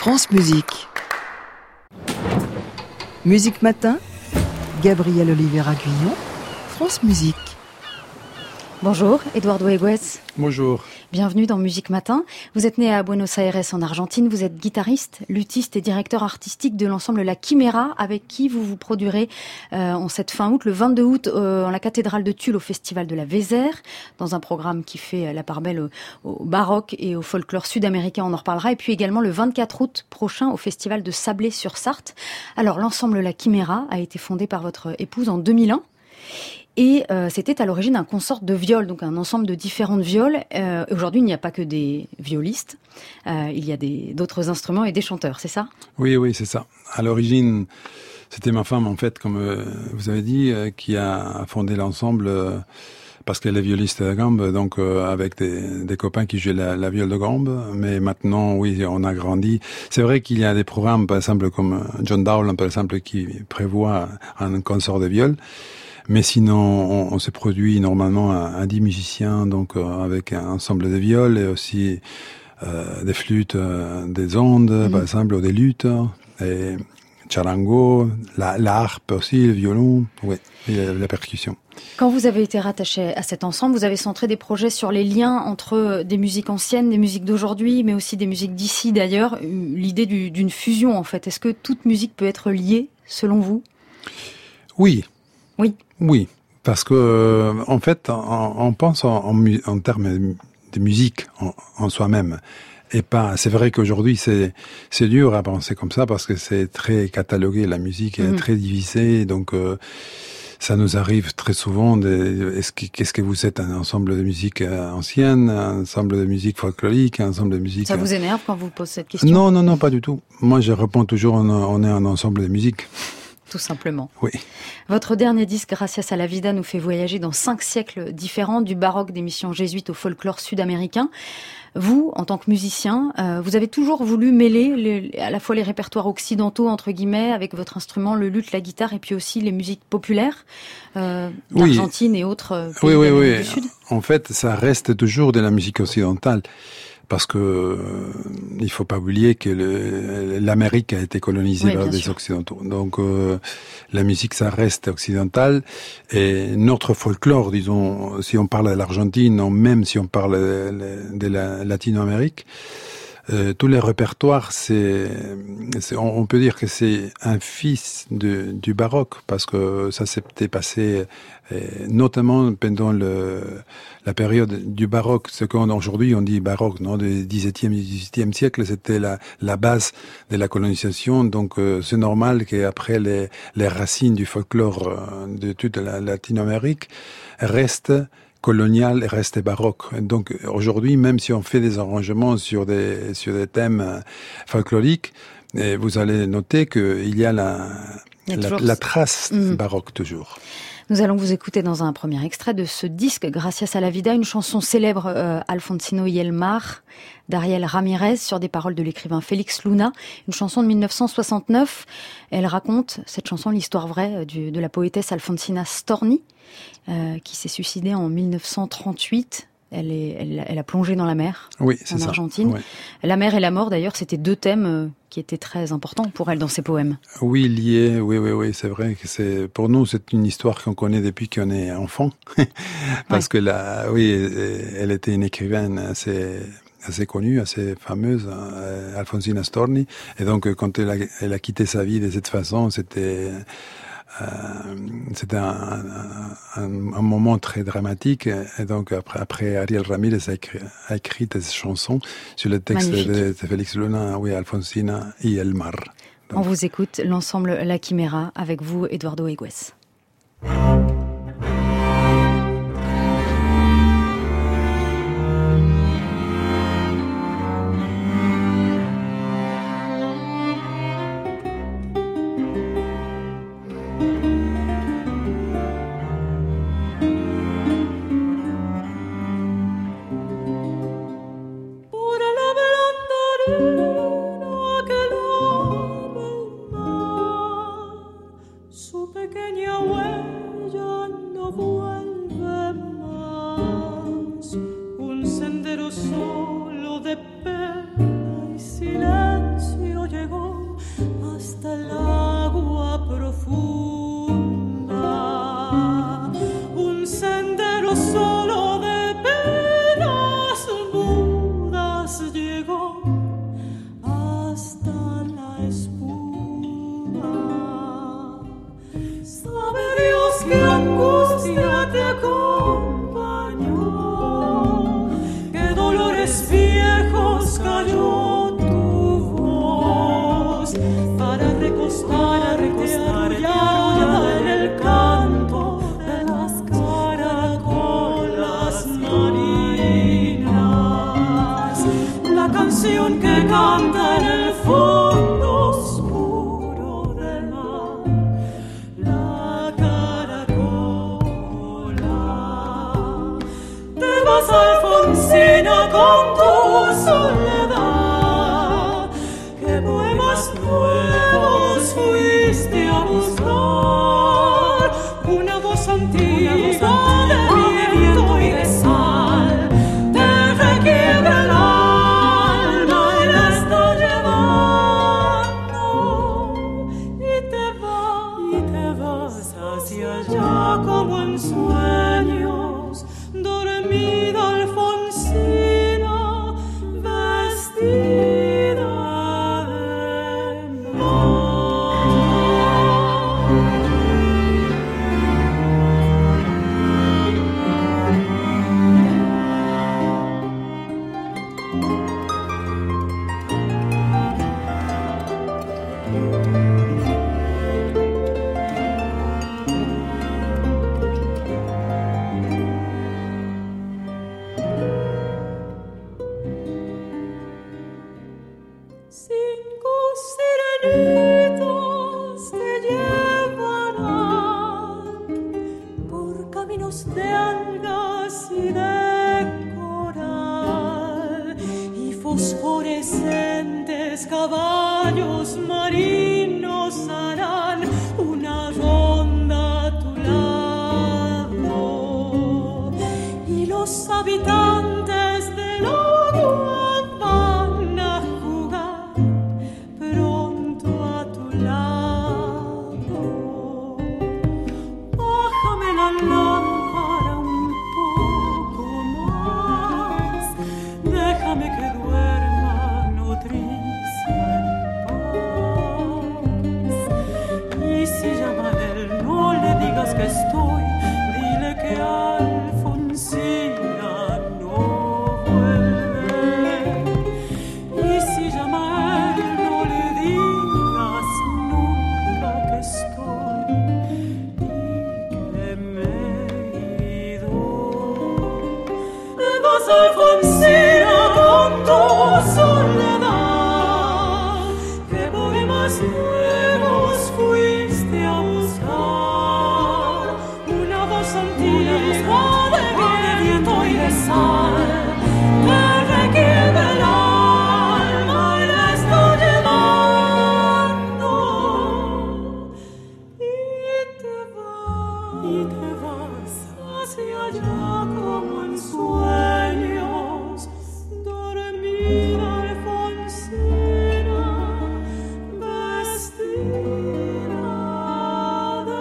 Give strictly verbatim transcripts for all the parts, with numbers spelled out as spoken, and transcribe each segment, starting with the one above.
France Musique. Musique Matin, Gabriel Oliveira-Guyon, France Musique. Bonjour, Eduardo Egues. Bonjour. Bienvenue dans Musique Matin. Vous êtes né à Buenos Aires en Argentine, vous êtes guitariste, luthiste et directeur artistique de l'ensemble La Quimera, avec qui vous vous produirez euh, en cette fin août, le vingt-deux août, euh, en la cathédrale de Tulle au festival de la Vézère, dans un programme qui fait la part belle au, au baroque et au folklore sud-américain, on en reparlera, et puis également le vingt-quatre août prochain au festival de Sablé-sur-Sarthe. Alors l'ensemble La Quimera a été fondé par votre épouse en deux mille un. Et euh, c'était à l'origine un consort de viols, donc un ensemble de différentes violes. Euh, aujourd'hui, il n'y a pas que des violistes, euh, il y a des, d'autres instruments et des chanteurs, c'est ça ? Oui, oui, c'est ça. À l'origine, c'était ma femme, en fait, comme euh, vous avez dit, euh, qui a fondé l'ensemble euh, parce qu'elle est violiste de gambe, donc euh, avec des, des copains qui jouaient la, la viole de gambe. Mais maintenant, oui, on a grandi. C'est vrai qu'il y a des programmes, par exemple, comme John Dowland, par exemple, qui prévoit un consort de viol. Mais sinon, on, on se produit normalement à, à dix musiciens, donc euh, avec un ensemble de viols et aussi euh, des flûtes, euh, des ondes, mmh. par exemple, ou des luttes, et charango, la, la harpe aussi, le violon, oui, et la, la percussion. Quand vous avez été rattaché à cet ensemble, vous avez centré des projets sur les liens entre des musiques anciennes, des musiques d'aujourd'hui, mais aussi des musiques d'ici d'ailleurs. L'idée du, d'une fusion, en fait. Est-ce que toute musique peut être liée, selon vous ? Oui. Oui. Oui, parce que euh, en fait, on, on pense en, en, en termes de musique en, en soi-même, et pas. C'est vrai qu'aujourd'hui, c'est c'est dur à penser comme ça parce que c'est très catalogué, la musique est mmh. très divisée, donc euh, ça nous arrive très souvent. De, est-ce que qu'est-ce que vous êtes, un ensemble de musique ancienne, un ensemble de musique folklorique, un ensemble de musique. Ça vous énerve quand vous posez cette question ? Non, non, non, pas du tout. Moi, je réponds toujours, on, on est un ensemble de musique. Tout simplement. Oui. Votre dernier disque, Gracias a la vida, nous fait voyager dans cinq siècles différents, du baroque des missions jésuites au folklore sud-américain. Vous, en tant que musicien, euh, vous avez toujours voulu mêler les, à la fois les répertoires occidentaux, entre guillemets, avec votre instrument, le luth, la guitare, et puis aussi les musiques populaires euh, d'Argentine oui. et autres euh, pays oui, oui, d'Amérique oui. du Sud. En fait, ça reste toujours de la musique occidentale. Parce que euh, il faut pas oublier que le, l'Amérique a été colonisée oui, par des sûr. Occidentaux. Donc euh, la musique, ça reste occidental. Et notre folklore, disons, si on parle de l'Argentine, ou même si on parle de, de la Latino-Amérique, euh, tous les répertoires, c'est, c'est on, on peut dire que c'est un fils de, du baroque, parce que ça s'était passé euh, notamment pendant le, la période du baroque. Ce qu'aujourd'hui on dit baroque, non, du dix-septième et dix-huitième siècle, c'était la, la base de la colonisation. Donc euh, c'est normal qu'après les, les racines du folklore euh, de toute la Latino-Amérique restent colonial et reste baroque. Donc aujourd'hui, même si on fait des arrangements sur des sur des thèmes folkloriques, vous allez noter qu'il y a la la, la, la trace mmh. baroque toujours. Nous allons vous écouter dans un premier extrait de ce disque, Gracias a la vida, une chanson célèbre, euh, Alfonsino y el mar, d'Ariel Ramirez, sur des paroles de l'écrivain Félix Luna, une chanson de dix-neuf cent soixante-neuf. Elle raconte, cette chanson, l'histoire vraie du, de la poétesse Alfonsina Storni, euh, qui s'est suicidée en dix-neuf cent trente-huit. Elle, est, elle, elle a plongé dans la mer, oui, c'est en ça. Argentine. Oui. La mer et la mort, d'ailleurs, c'était deux thèmes euh, qui étaient très importants pour elle dans ses poèmes. Oui, liés, oui, oui, oui, c'est vrai que c'est, pour nous, c'est une histoire qu'on connaît depuis qu'on est enfant. Parce ouais. que là, oui, elle était une écrivaine assez, assez connue, assez fameuse, euh, Alfonsina Storni. Et donc, quand elle a, elle a quitté sa vie de cette façon, c'était, Euh, c'était un, un, un moment très dramatique, et donc après, après Ariel Ramirez a écrit, a écrit des chansons sur le texte de, de Félix Luna, oui, Alfonsina y el mar. Donc. On vous écoute, l'ensemble La Quimera, avec vous, Eduardo Egues. Solo de pena y silencio hasta la espuma. Sabe Dios que angustia te acompañó, que dolores viejos cayó tu voz para recostarte arrullada en el canto de las caracolas marinas. La canción que canta en el fondo oscuro del mar, la caracola. Te vas, Alfonsina, con tu soledad, que poemas nuevos fuiste a buscar, una voz antigua de viento y de sal te requiebra el alma y la está llevando, y te vas, y te vas hacia allá como en sueños, dormida Alfonsina, vestida de cinco sirenitas te llevarán por caminos de algas y de coral, y fosforescentes caballos marinos harán una ronda a tu lado, y los habitantes del agua van a jugar pronto a tu lado. Bájame la lámpara un poco más, déjame que duerma nodriza en paz. Y si llama él, no le digas que estoy, dile que Alfonsina no vuelve. Y si llama él, no le digas nunca que estoy y que me he ido. Te vas, Alfonsina, con tu soledad, que poemas nuevos fuiste a buscar, una voz antigua de viento y de sal te requiebra el alma y la está llevando, y te vas, y te vas hacia allá como en sueños, dormida Alfonsina, vestida de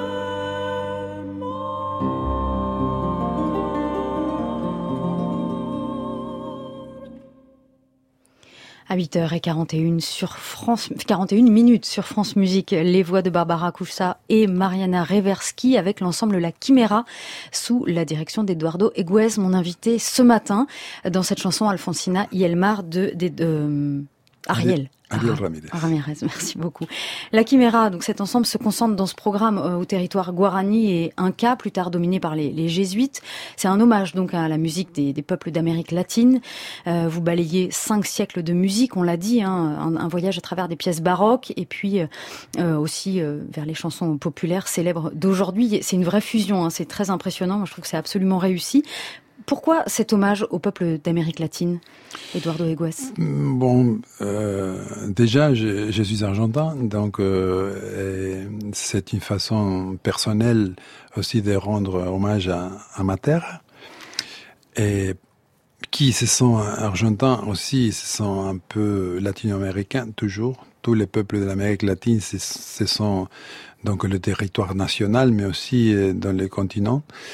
À huit heures quarante et une sur France, quarante et une minutes sur France Musique, les voix de Barbara Cussa et Mariana Reversky avec l'ensemble La Chimera sous la direction d'Eduardo Eguez, mon invité ce matin dans cette chanson Alfonsina y el mar de, de, de, de Ariel. Ariel Ramirez. Ramirez, merci beaucoup. La Chimera, donc cet ensemble se concentre dans ce programme euh, au territoire Guarani et Inca, plus tard dominé par les, les jésuites. C'est un hommage donc à la musique des, des peuples d'Amérique latine. Euh, vous balayez cinq siècles de musique, on l'a dit, hein, un, un voyage à travers des pièces baroques et puis euh, aussi euh, vers les chansons populaires célèbres d'aujourd'hui. C'est une vraie fusion, hein, c'est très impressionnant. Moi, je trouve que c'est absolument réussi. Pourquoi cet hommage au peuple d'Amérique latine, Eduardo Eguez? Bon, euh, déjà, je, je suis argentin, donc euh, c'est une façon personnelle aussi de rendre hommage à, à ma terre. Et qui se sont argentins aussi, se sont un peu latino-américains toujours. Tous les peuples de l'Amérique latine, ce, ce sont donc le territoire national, mais aussi dans les continents.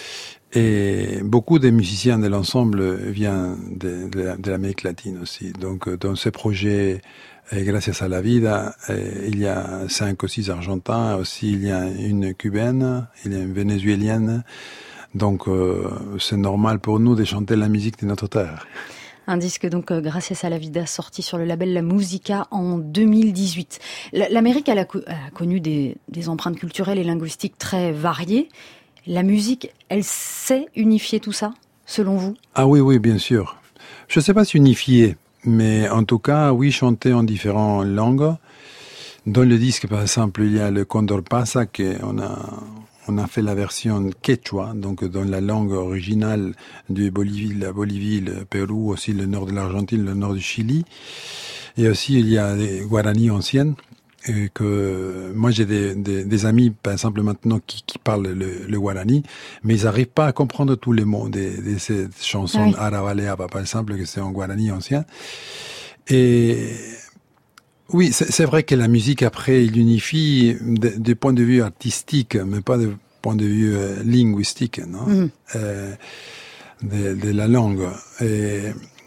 Et beaucoup des musiciens de l'ensemble viennent de, de, de l'Amérique latine aussi. Donc, dans ce projet, et Gracias a la Vida, il y a cinq ou six Argentins, aussi il y a une Cubaine, il y a une Vénézuélienne. Donc, euh, c'est normal pour nous de chanter la musique de notre terre. Un disque donc euh, Gracias a la Vida sorti sur le label La Musica en deux mille dix-huit. L'Amérique elle a, co- elle a connu des, des empreintes culturelles et linguistiques très variées. La musique, elle sait unifier tout ça, selon vous? Ah oui, oui, bien sûr. Je ne sais pas si unifier, mais en tout cas, oui, chanter en différentes langues. Dans le disque, par exemple, il y a le Condor Pasa, qu'on a, on a fait la version quechua, donc dans la langue originale de Bolivie, la Bolivie, le Pérou, aussi le nord de l'Argentine, le nord du Chili. Et aussi, il y a des guaranis anciennes. Et que moi j'ai des, des, des amis par exemple maintenant qui, qui parlent le, le guarani, mais ils n'arrivent pas à comprendre tous les mots de, de ces chansons. Oui. Arabaleaba par exemple, que c'est en guarani ancien. Et oui, c'est, c'est vrai que la musique après il unifie du point de vue artistique, mais pas du point de vue euh, linguistique, non, mm. euh, de, de la langue. Et,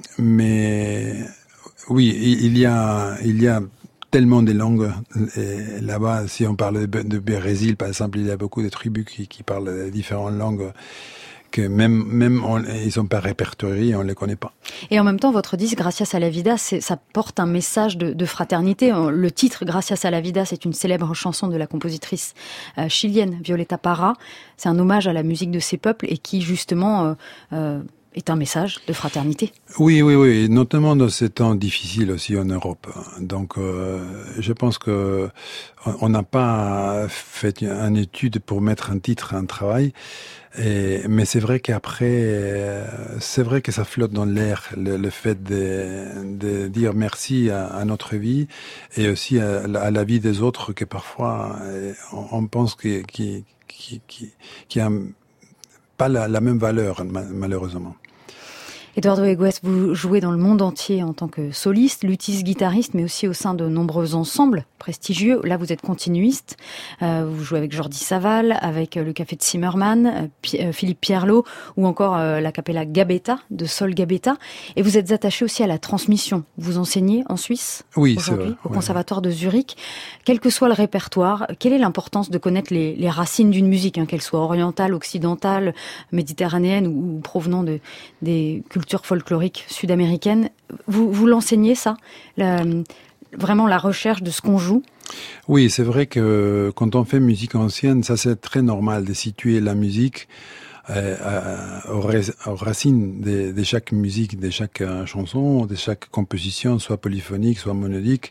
mais oui, il y a il y a tellement de langues. Et là-bas, si on parle de, de Brésil, par exemple, il y a beaucoup de tribus qui, qui parlent différentes langues que même, même on, ils sont pas répertoriés, on les connaît pas. Et en même temps, votre disque Gracias a la Vida, c'est, ça porte un message de, de fraternité. Le titre Gracias a la Vida, c'est une célèbre chanson de la compositrice euh, chilienne Violeta Parra. C'est un hommage à la musique de ces peuples et qui justement euh, euh, est un message de fraternité. Oui, oui, oui, notamment dans ces temps difficiles aussi en Europe. Donc, euh, je pense que on n'a pas fait une étude pour mettre un titre à un travail. Et, mais c'est vrai qu'après, c'est vrai que ça flotte dans l'air, le, le fait de, de dire merci à, à notre vie et aussi à, à la vie des autres que parfois on, on pense qu'il qui, qui, qui, qui a pas la, la même valeur, malheureusement. Eduardo Egues, vous jouez dans le monde entier en tant que soliste, luthiste, guitariste, mais aussi au sein de nombreux ensembles prestigieux. Là, vous êtes continuiste. Euh, vous jouez avec Jordi Savall, avec le Café de Zimmermann, euh, P- euh, Philippe Pierlot, ou encore euh, la Capella Gabetta de Sol Gabetta. Et vous êtes attaché aussi à la transmission. Vous enseignez en Suisse, oui, aujourd'hui, c'est vrai, au oui. Conservatoire de Zurich. Quel que soit le répertoire, quelle est l'importance de connaître les, les racines d'une musique, hein, qu'elle soit orientale, occidentale, méditerranéenne ou, ou provenant de, des cultures folklorique sud-américaine. Vous, vous l'enseignez, ça, la, vraiment la recherche de ce qu'on joue? Oui, c'est vrai que quand on fait musique ancienne, ça c'est très normal de situer la musique euh, euh, aux, aux racines de, de chaque musique, de chaque euh, chanson, de chaque composition, soit polyphonique, soit monodique.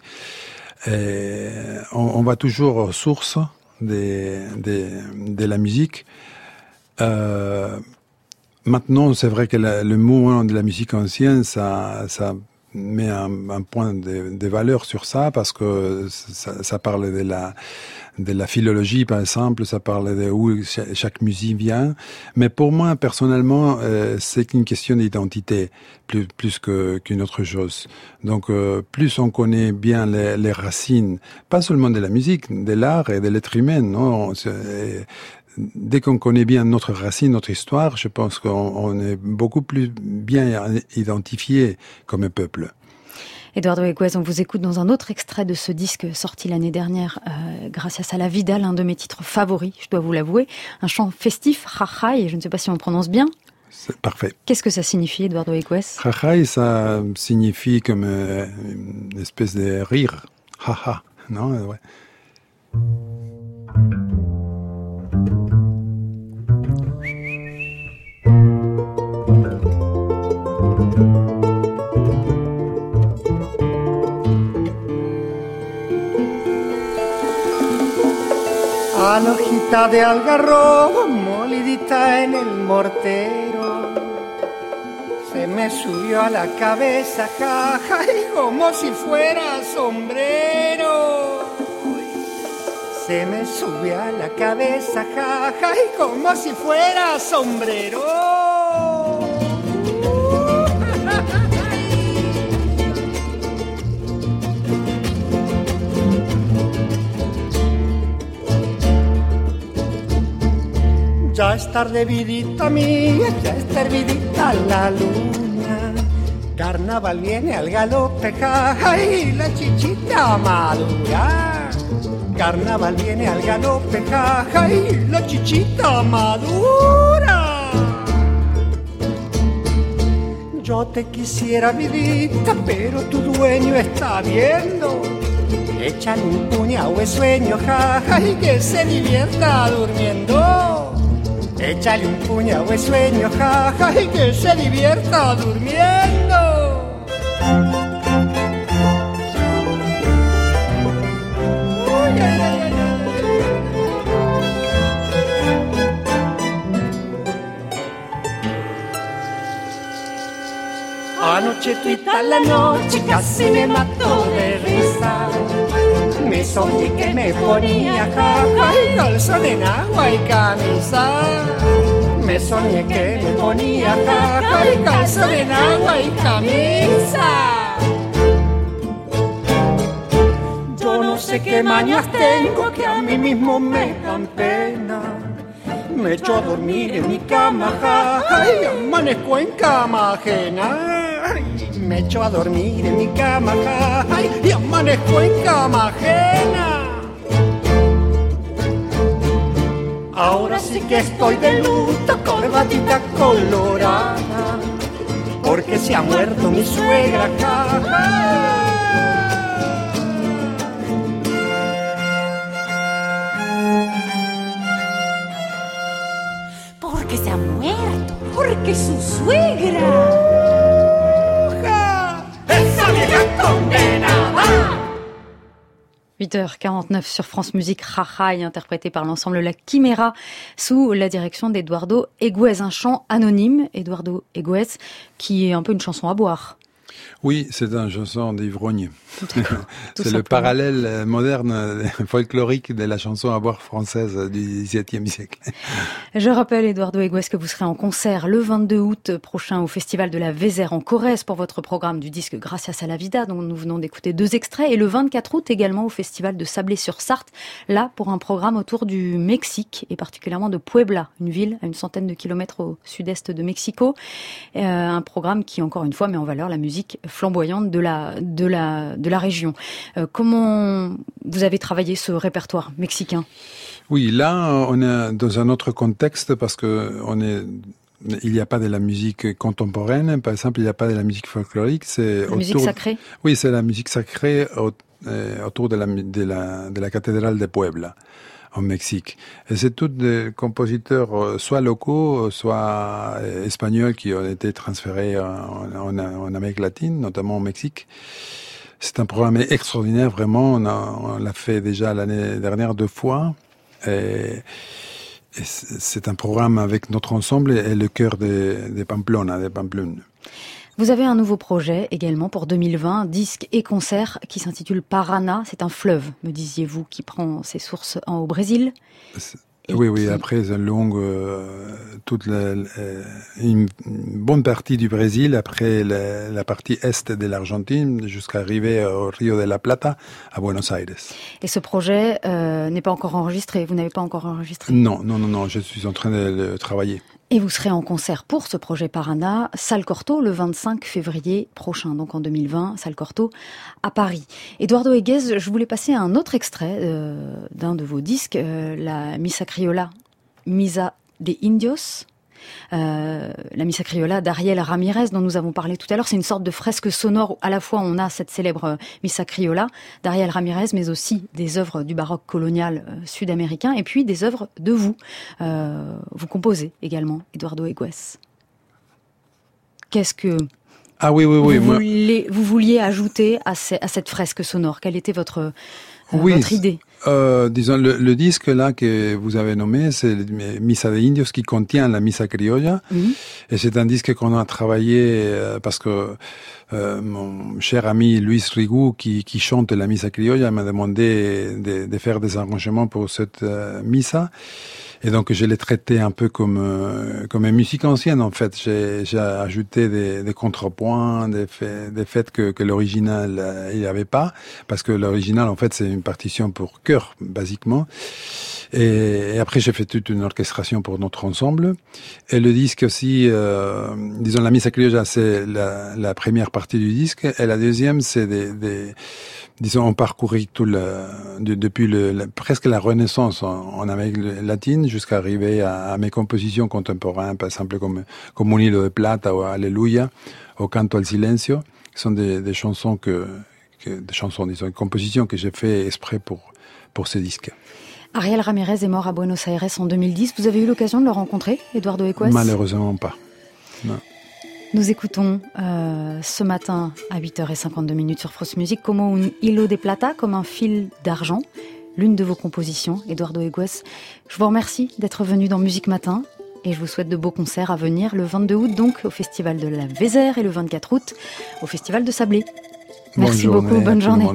Et on, on va toujours aux sources de, de, de la musique. Euh, Maintenant, c'est vrai que la, le mouvement de la musique ancienne, ça, ça met un, un point de, de valeur sur ça parce que ça, ça parle de la, de la philologie, par exemple, ça parle de où chaque, chaque musique vient. Mais pour moi, personnellement, euh, c'est une question d'identité plus, plus que, qu'une autre chose. Donc, euh, plus on connaît bien les, les racines, pas seulement de la musique, de l'art et de l'être humain, non, c'est, dès qu'on connaît bien notre racine, notre histoire, je pense qu'on on est beaucoup plus bien identifié comme peuple. Eduardo Egues, on vous écoute dans un autre extrait de ce disque sorti l'année dernière, euh, Gracias a la Vida, l'un de mes titres favoris, je dois vous l'avouer. Un chant festif, Jajay, je ne sais pas si on prononce bien. C'est parfait. Qu'est-ce que ça signifie, Eduardo Egues? Jajay, ça signifie comme euh, une espèce de rire. Haha, non, ouais. Hojita de algarrobo molidita en el mortero, se me subió a la cabeza, jaja, y como si fuera sombrero. Se me subió a la cabeza, jaja, y como si fuera sombrero. Ya es tarde, vidita mía, ya es hervidita la luna. Carnaval viene al galope, jaja, y la chichita madura. Carnaval viene al galope, jaja, y la chichita madura. Yo te quisiera, vidita, pero tu dueño está viendo. Échale un puñado de sueño, jaja, y que se divierta durmiendo. Échale un puñado de sueño, jaja, y que se divierta durmiendo. Uy, ay, ay, ay, ay. Anoche tuita la noche casi me mató de risa. Me soñé que me ponía jaja y calzón en agua y camisa. Me soñé que me ponía jaja y calzón en agua y camisa. Yo no sé qué mañas tengo que a mí mismo me dan pena. Me echo a dormir en mi cama jaja y amanezco en cama ajena. Me echo a dormir en mi cama jaja, y amanezco en cama ajena. Ahora sí que estoy de luto, corbatita colorada, porque se ha muerto mi suegra jaja. Porque se ha muerto, porque su suegra. huit heures quarante-neuf sur France Musique, Jajay, interprété par l'ensemble La Quimera, sous la direction d'Eduardo Eguez, un chant anonyme, Eduardo Eguez, qui est un peu une chanson à boire. Oui, c'est une chanson d'ivrogne. C'est le parallèle moderne, folklorique de la chanson à boire française du dix-septième siècle. Je rappelle, Eduardo Eguez, que vous serez en concert le vingt-deux août prochain au Festival de la Vézère en Corrèze pour votre programme du disque Gracias a la Vida, dont nous venons d'écouter deux extraits, et le vingt-quatre août également au Festival de Sablé-sur-Sarthe, là pour un programme autour du Mexique et particulièrement de Puebla, une ville à une centaine de kilomètres au sud-est de Mexico. Euh, un programme qui, encore une fois, met en valeur la musique flamboyante de la, de la, de la région. Euh, comment vous avez travaillé ce répertoire mexicain ? Oui, là, on est dans un autre contexte parce que on est, il n'y a pas de la musique contemporaine, par exemple, il n'y a pas de la musique folklorique, c'est la autour, musique sacrée. Oui, c'est la musique sacrée autour de la, de la, de la cathédrale de Puebla, au Mexique. Et c'est tous des compositeurs soit locaux, soit espagnols qui ont été transférés en, en, en Amérique latine, notamment au Mexique. C'est un programme extraordinaire, vraiment. On, a, on l'a fait déjà l'année dernière deux fois. Et, et c'est un programme avec notre ensemble et le cœur de, de Pamplona, de Pamplune. Vous avez un nouveau projet également pour deux mille vingt, disque et concert, qui s'intitule Paraná. C'est un fleuve, me disiez-vous, qui prend ses sources en, au Brésil. Et oui, oui, après une longue, euh, toute la, euh, une bonne partie du Brésil, après la, la partie est de l'Argentine, jusqu'à arriver au Rio de la Plata, à Buenos Aires. Et ce projet euh, n'est pas encore enregistré, vous n'avez pas encore enregistré ? Non, non, non, non, je suis en train de le travailler. Et vous serez en concert pour ce projet Paraná, Salle Cortot, le vingt-cinq février prochain, donc en deux mille vingt, Salle Cortot, à Paris. Eduardo Eguez, je voulais passer un autre extrait euh, d'un de vos disques, euh, la Misa Criolla, Misa de Indios. Euh, la Misa Criolla d'Ariel Ramirez, dont nous avons parlé tout à l'heure. C'est une sorte de fresque sonore où à la fois on a cette célèbre Misa Criolla d'Ariel Ramirez, mais aussi des œuvres du baroque colonial euh, sud-américain, et puis des œuvres de vous. Euh, vous composez également, Eduardo Eguez. Qu'est-ce que ah oui, oui, oui, vous, moi... vouliez, vous vouliez ajouter à, ces, à cette fresque sonore ? Quelle était votre, euh, oui, votre idée ? Euh, disons, le, le disque là que vous avez nommé, c'est Misa de Indios, qui contient la Misa Criolla. Mm-hmm. Et c'est un disque qu'on a travaillé euh, parce que euh, mon cher ami Luis Rigou, qui, qui chante la Misa Criolla, m'a demandé de, de faire des arrangements pour cette euh, Misa. Et donc, je l'ai traité un peu comme euh, comme une musique ancienne, en fait. J'ai, j'ai ajouté des, des contrepoints, des faits, des faits que, que l'original, euh, il n'y avait pas. Parce que l'original, en fait, c'est une partition pour chœur, basiquement. Et, et après, j'ai fait toute une orchestration pour notre ensemble. Et le disque aussi, euh, disons, la Missa Criolla, c'est la, la première partie du disque. Et la deuxième, c'est des, des disons, on parcourit tout le, de, depuis le, la, presque la Renaissance en, en Amérique latine jusqu'à arriver à, à mes compositions contemporaines, par exemple comme, comme Un hilo de plata ou Alléluia, au Canto al silencio, qui sont des, des chansons que, que, des chansons, disons, des compositions que j'ai fait exprès pour, pour ce disque. Ariel Ramirez est mort à Buenos Aires en deux mille dix. Vous avez eu l'occasion de le rencontrer, Eduardo Egues? Malheureusement pas. Non. Nous écoutons euh, ce matin à huit heures cinquante-deux minutes sur France Musique Como un hilo de plata, comme un fil d'argent, l'une de vos compositions, Eduardo Egues. Je vous remercie d'être venu dans Musique Matin et je vous souhaite de beaux concerts à venir le vingt-deux août donc au Festival de la Vézère et le vingt-quatre août au Festival de Sablé. Merci bonne beaucoup, journée, bonne journée.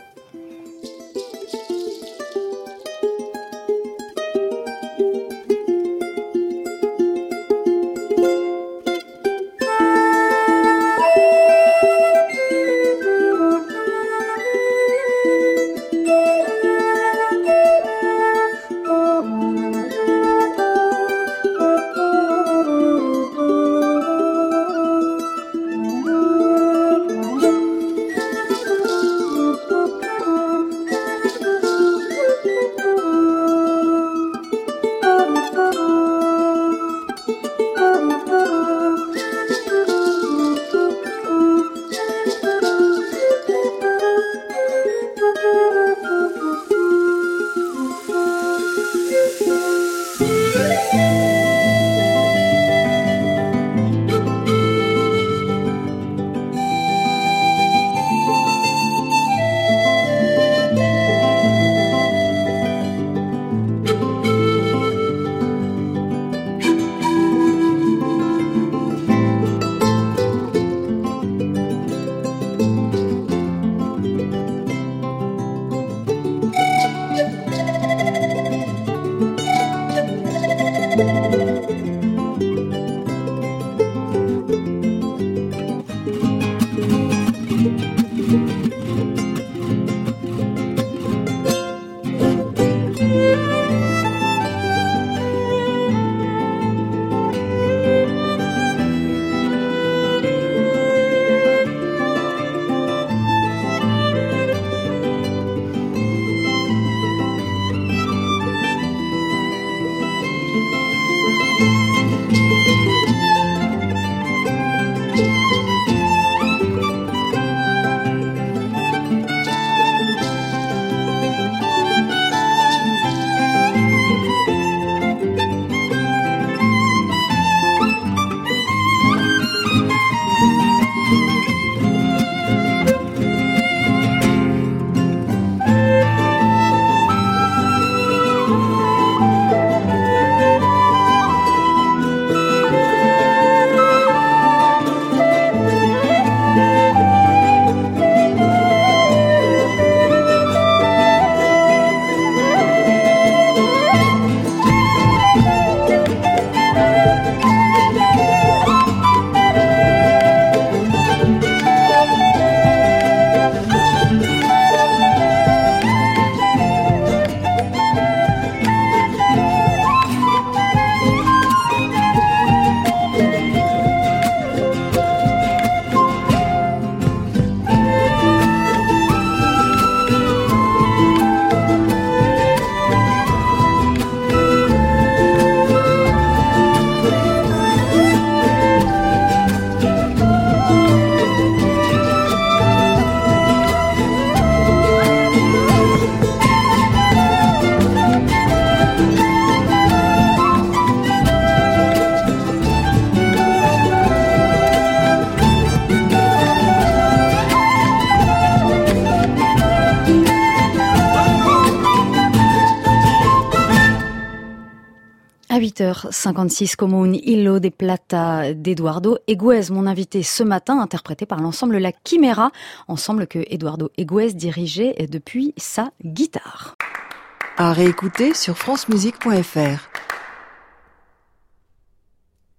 huit heures cinquante-six, Como un hilo de plata d'Eduardo Egues, mon invité ce matin, interprété par l'ensemble La Chimera, ensemble que Eduardo Egues dirigeait depuis sa guitare. À réécouter sur francemusique point f r.